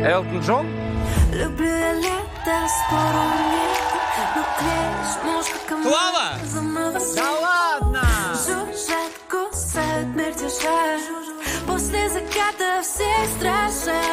Элтон Джон? Люблю я лето, спору нет. Но клеишь мушка ко мне. Клава! Да ладно! Жужжат, кусают, мир держат. После заката всех страшат.